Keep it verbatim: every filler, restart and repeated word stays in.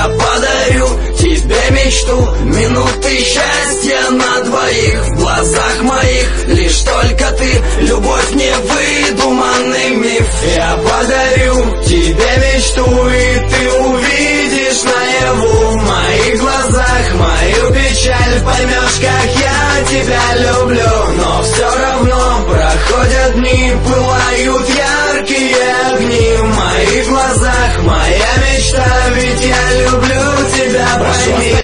Я подарю тебе мечту, минуты счастья на двоих. В глазах моих лишь только ты, любовь не выдуманный миф. Я подарю тебе мечту, и ты увидишь наяву в моих глазах мою печаль. Поймешь, как я тебя люблю, но все равно